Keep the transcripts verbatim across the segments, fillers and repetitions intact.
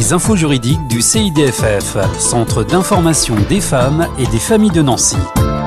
Les infos juridiques du C I D F F, Centre d'information des femmes et des familles de Nancy.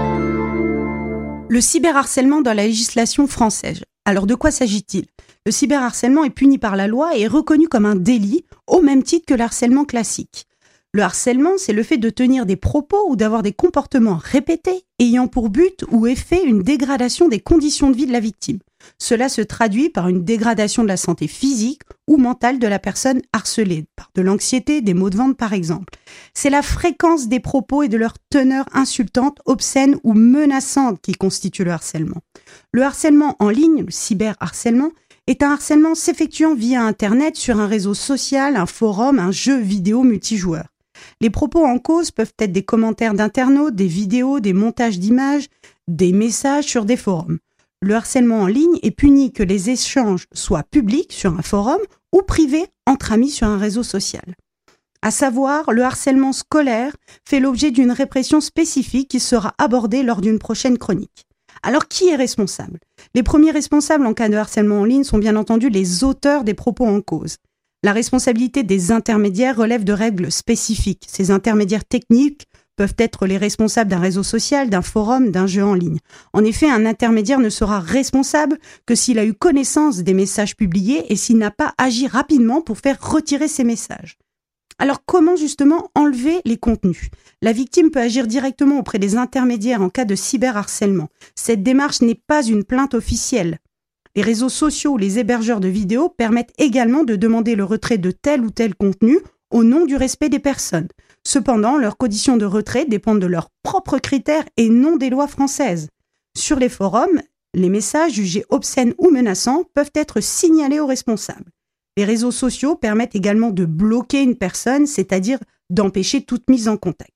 Le cyberharcèlement dans la législation française. Alors de quoi s'agit-il ? Le cyberharcèlement est puni par la loi et est reconnu comme un délit, au même titre que le harcèlement classique. Le harcèlement, c'est le fait de tenir des propos ou d'avoir des comportements répétés ayant pour but ou effet une dégradation des conditions de vie de la victime. Cela se traduit par une dégradation de la santé physique ou mentale de la personne harcelée, par de l'anxiété, des maux de ventre par exemple. C'est la fréquence des propos et de leur teneur insultante, obscène ou menaçante qui constitue le harcèlement. Le harcèlement en ligne, le cyberharcèlement, est un harcèlement s'effectuant via Internet sur un réseau social, un forum, un jeu vidéo multijoueur. Les propos en cause peuvent être des commentaires d'internautes, des vidéos, des montages d'images, des messages sur des forums. Le harcèlement en ligne est puni que les échanges soient publics sur un forum ou privés entre amis sur un réseau social. À savoir, le harcèlement scolaire fait l'objet d'une répression spécifique qui sera abordée lors d'une prochaine chronique. Alors, qui est responsable ? Les premiers responsables en cas de harcèlement en ligne sont bien entendu les auteurs des propos en cause. La responsabilité des intermédiaires relève de règles spécifiques. Ces intermédiaires techniques peuvent être les responsables d'un réseau social, d'un forum, d'un jeu en ligne. En effet, un intermédiaire ne sera responsable que s'il a eu connaissance des messages publiés et s'il n'a pas agi rapidement pour faire retirer ces messages. Alors, comment justement enlever les contenus ? La victime peut agir directement auprès des intermédiaires en cas de cyberharcèlement. Cette démarche n'est pas une plainte officielle. Les réseaux sociaux ou les hébergeurs de vidéos permettent également de demander le retrait de tel ou tel contenu au nom du respect des personnes. Cependant, leurs conditions de retrait dépendent de leurs propres critères et non des lois françaises. Sur les forums, les messages jugés obscènes ou menaçants peuvent être signalés aux responsables. Les réseaux sociaux permettent également de bloquer une personne, c'est-à-dire d'empêcher toute mise en contact.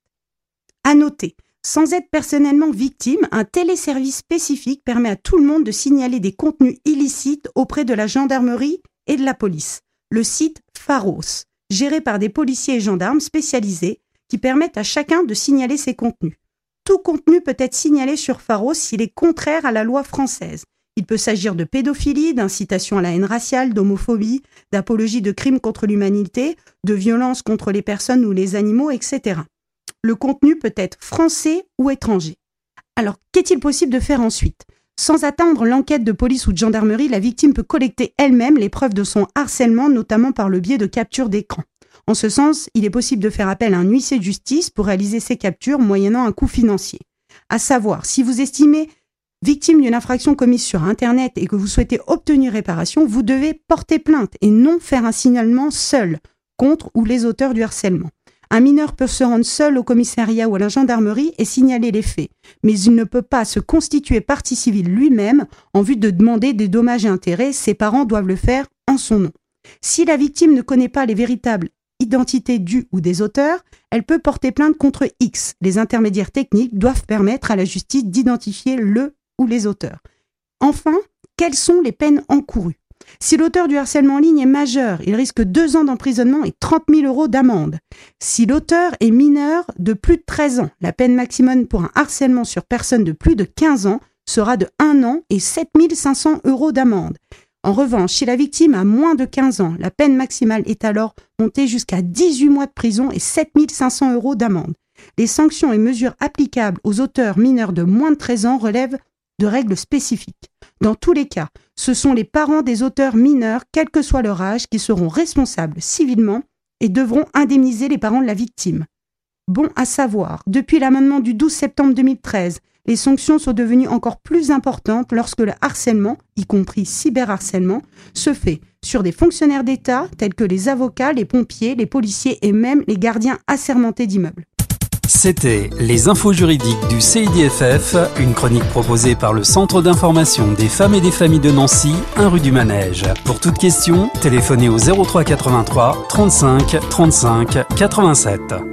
À noter, sans être personnellement victime, un téléservice spécifique permet à tout le monde de signaler des contenus illicites auprès de la gendarmerie et de la police. Le site Pharos, géré par des policiers et gendarmes spécialisés qui permettent à chacun de signaler ses contenus. Tout contenu peut être signalé sur Pharos s'il est contraire à la loi française. Il peut s'agir de pédophilie, d'incitation à la haine raciale, d'homophobie, d'apologie de crimes contre l'humanité, de violence contre les personnes ou les animaux, et cetera. Le contenu peut être français ou étranger. Alors, qu'est-il possible de faire ensuite ? Sans attendre l'enquête de police ou de gendarmerie, la victime peut collecter elle-même les preuves de son harcèlement, notamment par le biais de captures d'écran. En ce sens, il est possible de faire appel à un huissier de justice pour réaliser ces captures moyennant un coût financier. À savoir, si vous estimez victime d'une infraction commise sur Internet et que vous souhaitez obtenir réparation, vous devez porter plainte et non faire un signalement seul contre ou les auteurs du harcèlement. Un mineur peut se rendre seul au commissariat ou à la gendarmerie et signaler les faits, mais il ne peut pas se constituer partie civile lui-même en vue de demander des dommages et intérêts. Ses parents doivent le faire en son nom. Si la victime ne connaît pas les véritables identités du ou des auteurs, elle peut porter plainte contre X. Les intermédiaires techniques doivent permettre à la justice d'identifier le ou les auteurs. Enfin, quelles sont les peines encourues ? Si l'auteur du harcèlement en ligne est majeur, il risque deux ans d'emprisonnement et trente mille euros d'amende. Si l'auteur est mineur de plus de treize ans, la peine maximum pour un harcèlement sur personne de plus de quinze ans sera de un an et sept mille cinq cents euros d'amende. En revanche, si la victime a moins de quinze ans, la peine maximale est alors montée jusqu'à dix-huit mois de prison et sept mille cinq cents euros d'amende. Les sanctions et mesures applicables aux auteurs mineurs de moins de treize ans relèvent de règles spécifiques. Dans tous les cas, ce sont les parents des auteurs mineurs, quel que soit leur âge, qui seront responsables civilement et devront indemniser les parents de la victime. Bon à savoir, depuis l'amendement du douze septembre deux mille treize, les sanctions sont devenues encore plus importantes lorsque le harcèlement, y compris cyberharcèlement, se fait sur des fonctionnaires d'État tels que les avocats, les pompiers, les policiers et même les gardiens assermentés d'immeubles. C'était Les infos juridiques du C I D F F, une chronique proposée par le Centre d'information des femmes et des familles de Nancy, un rue du Manège. Pour toute question, téléphonez au zéro trois quatre-vingt-trois trente-cinq trente-cinq quatre-vingt-sept.